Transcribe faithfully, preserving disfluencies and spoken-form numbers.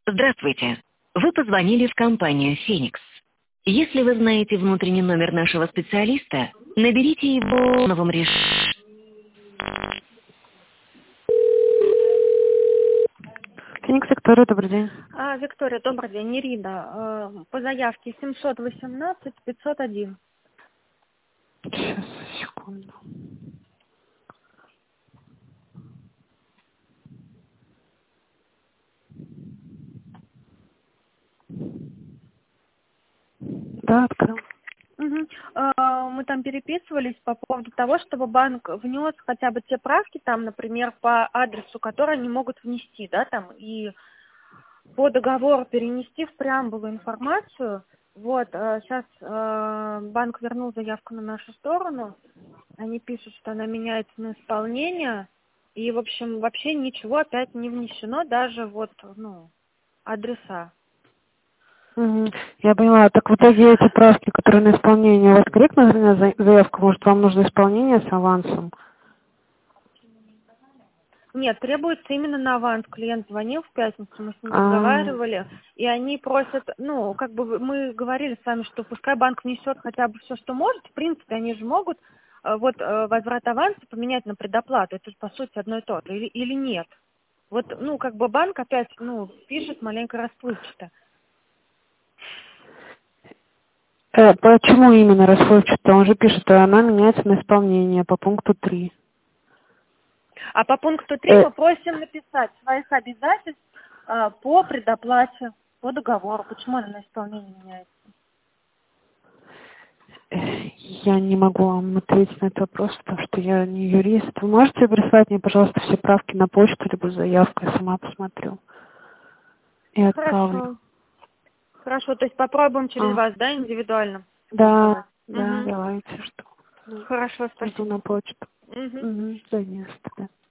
Здравствуйте. Вы позвонили в компанию «Феникс». Если вы знаете внутренний номер нашего специалиста, наберите его в новом режиме. Феникс, Виктория, добрый день. А, Виктория, добрый день, Ирина. Э, По заявке семьсот восемнадцать пятьсот один. Сейчас, секунду. Да, открыл. Мгм. Э, Мы там переписывались по поводу того, чтобы банк внес хотя бы те правки, там, например, по адресу, которые они могут внести, да, там, и по договору перенести в преамбулу информацию. Вот, сейчас банк вернул заявку на нашу сторону. Они пишут, что она меняется на исполнение. И, в общем, вообще ничего опять не внесено, даже вот, ну, адреса. Мгм. Я поняла. Так в итоге эти правки, которые на исполнение, у вас корректно за- заявка? Может, вам нужно исполнение с авансом? Нет, требуется именно на аванс. Клиент звонил в пятницу, мы с ним А, разговаривали, и они просят, ну, как бы вы- мы говорили с вами, что пускай банк внесет хотя бы все, что может. В принципе, они же могут э, вот э, возврат аванса поменять на предоплату. Это же, по сути, одно и то же. Или, или нет? Вот, ну, как бы банк опять, ну, пишет маленько расплывчато. э, почему именно расходчато? Он же пишет, что она меняется на исполнение по пункту три. А по пункту три Э, мы просим написать своих обязательств э, по предоплате, по договору. Почему она на исполнение меняется? Я не могу вам ответить на этот вопрос, потому что я не юрист. Вы можете прислать мне, пожалуйста, все правки на почту, либо заявку, я сама посмотрю и отправлю. Хорошо. Хорошо, то есть попробуем через А, вас, да, индивидуально да, согласовать? да, Угу. давайте, что. Ну, Хорошо, жду спасибо. на почту. Угу. Угу, да, нет, да.